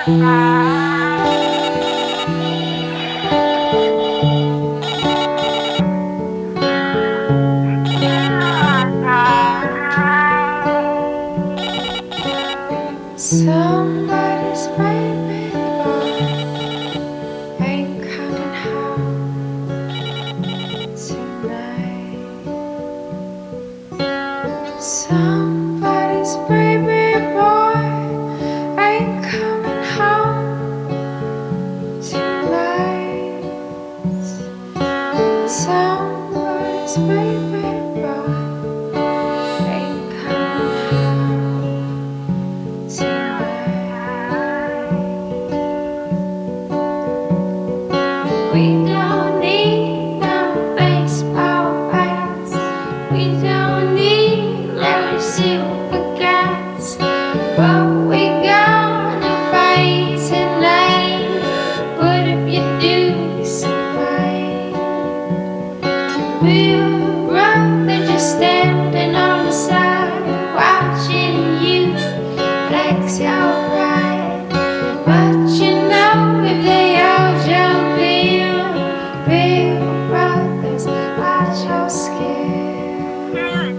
Somebody's baby boy ain't coming home tonight. Somebody's baby boy ain't coming home tonight. Somebody's baby boy ain't coming home tonight. We don't need no baseball bats. We don't need no silver cats. But we gonna fight tonight. What if you do survive? We'd rather just standing on the side, watching you flex your pride. But you know if they all jump in, big brothers, watch your skin.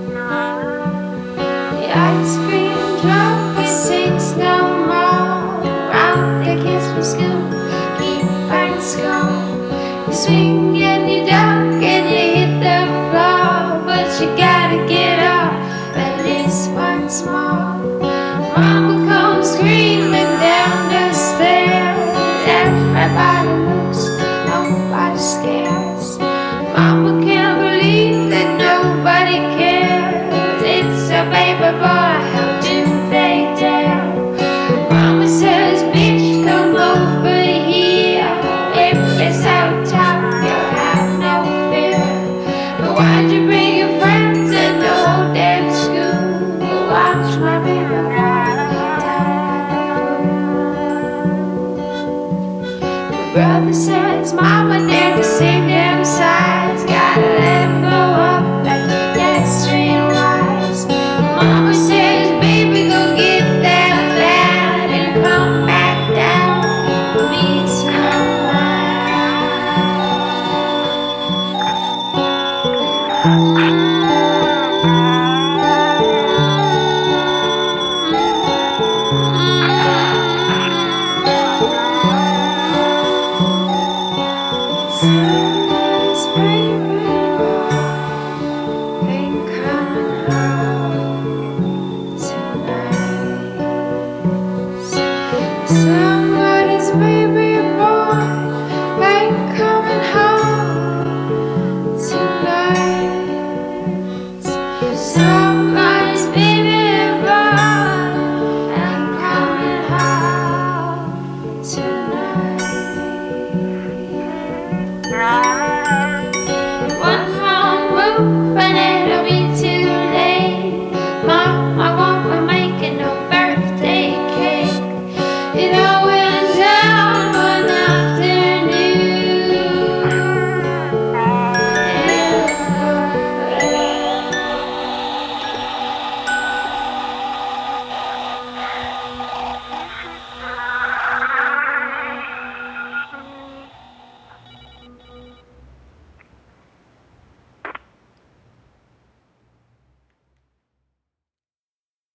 The ice cream truck, he sings no more. Round the kids from school, keep fighting school. You swing and you duck and you hit the floor, but you gotta get up at least once more. Mama comes screaming down the stairs. Everybody moves, nobody scares. Mama can't believe that nobody cares. It's a baby boy, how do they dare? Mama says, bitch, come over here. If it's out top, you'll have no fear. But why'd you bring your friends and the whole damn school to watch my baby boy down at the pool? Brother says, Mama never seen them sides. Gotta let him go up like pedestrian wise. Mama says, baby, go get that lad and come back down for me tonight.